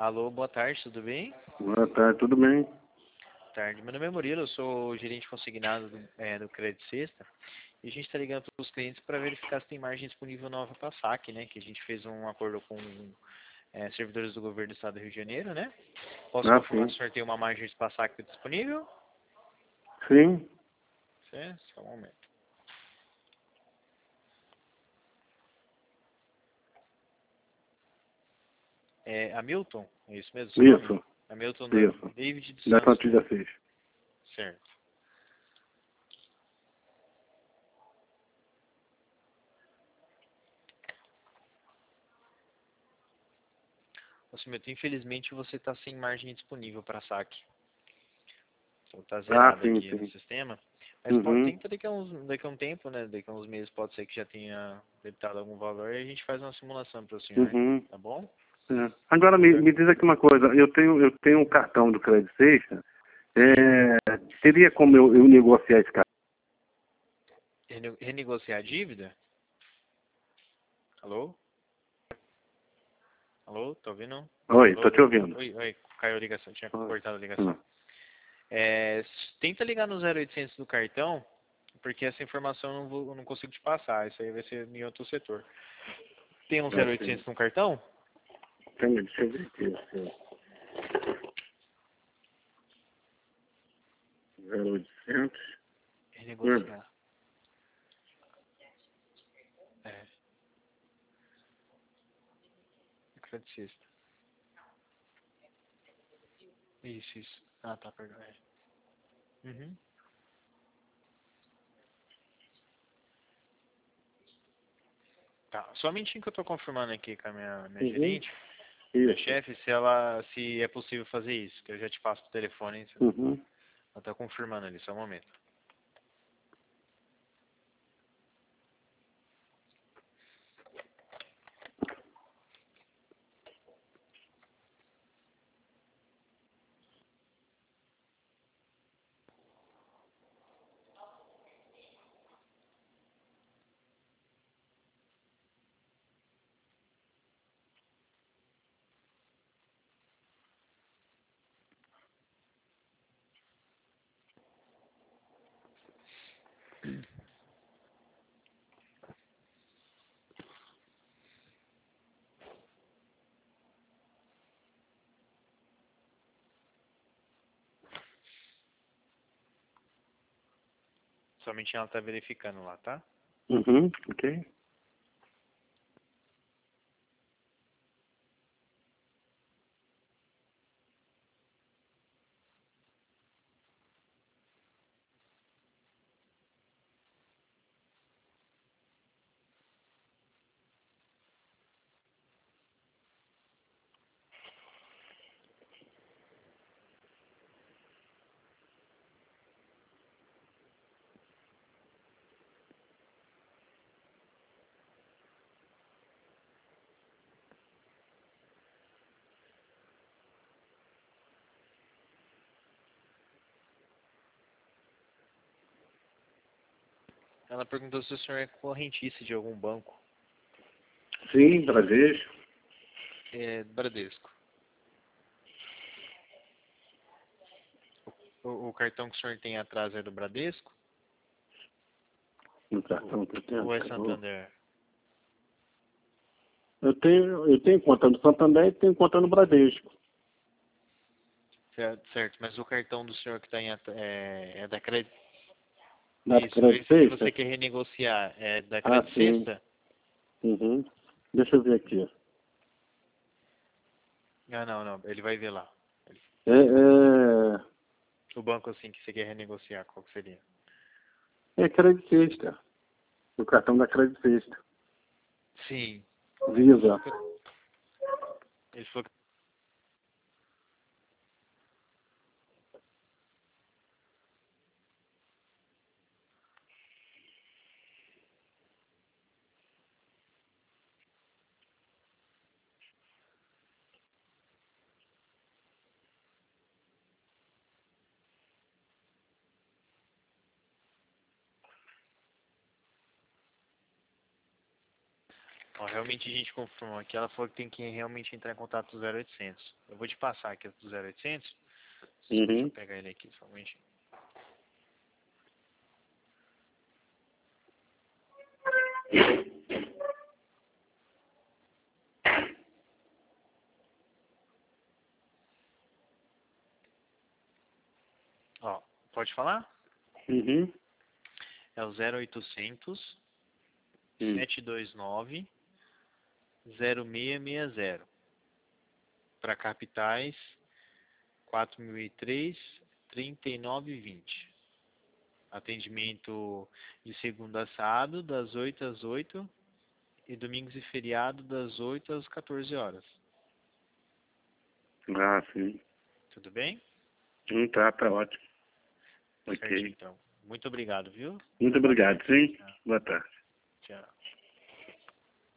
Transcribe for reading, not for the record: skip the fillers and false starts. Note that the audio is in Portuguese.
Alô, boa tarde, tudo bem? Boa tarde, tudo bem? Boa tarde. Meu nome é Murilo, eu sou o gerente consignado do Crédito Sexta. E a gente está ligando para os clientes para verificar se tem margem disponível nova para saque, né? Que a gente fez um acordo com servidores do governo do estado do Rio de Janeiro, né? Posso Ah, confirmar se sim. o senhor tem uma margem para saque disponível? Sim, Certo, só um momento. É Hamilton? É isso mesmo, seu nome? isso, Hamilton isso. David dos Da Santos, né? Plantilha 6. Certo. Nossa, Hamilton, infelizmente você está sem margem disponível para saque. Está Ah, zerado sim, aqui no sim. sistema. Mas Uhum, tenta daqui a um tempo, né? Daqui a uns meses pode ser que já tenha debitado algum valor e a gente faz uma simulação para o senhor, uhum. tá bom? É. Agora Mas me diz aqui uma coisa, eu tenho um cartão do Crédito Sexta, teria como eu negociar esse cartão? renegociar a dívida? Alô? Alô? Tá ouvindo? Oi, Alô, tô te alô? ouvindo. Oi, caiu a ligação, tinha Oi. cortado a ligação. Tenta ligar no 0800 do cartão, porque essa informação eu não consigo te passar, isso aí vai ser em outro setor. Tem um Ah, sim. 0800 no cartão? Deixa eu ver aqui. 0800. Renegociar. É, credicista. Isso. Ah, tá, perdão. Uhum. Tá, só um minutinho que eu tô confirmando aqui com a minha Uhum. gerente, minha Isso. chefe, se é possível fazer isso, que eu já te passo o telefone, hein? Uhum. Ela tá confirmando ali, só um momento. Somente ela tá verificando lá, tá? Uhum. Ok. Ela perguntou se o senhor é correntista de algum banco. Sim, Bradesco. É, Bradesco. O cartão que o senhor tem atrás é do Bradesco? No cartão que eu tenho. Ou é Santander? Eu tenho conta no Santander e tenho conta no Bradesco. Certo, mas o cartão do senhor que está é da Crédito. Da Isso, Crédito esse que você Sexta? quer renegociar é da Ah, Crédito sim. Sexta? Uhum. Deixa eu ver aqui. Ah, não, ele vai ver lá. É, O banco assim que você quer renegociar, qual que seria? Crédito Sexta. O cartão da Crédito Sexta. Sim. Visa. Ele falou que... Ó, realmente a gente confirmou aqui, ela falou que tem que realmente entrar em contato do 0800. Eu vou te passar aqui do 0800. Deixa eu Uhum. pegar ele aqui somente. Ó, pode falar? Uhum. É o 0800 Hum. 729 0660. Para capitais 4003 3920. Atendimento de segunda a sábado, das 8 às 8 e domingos e feriado, das 8 às 14 horas. Ah, sim. Tudo bem? Tá ótimo. Certinho, Ok. então. Muito obrigado, viu? Muito Boa obrigado, tarde. sim. Tchau. Boa tarde. Tchau.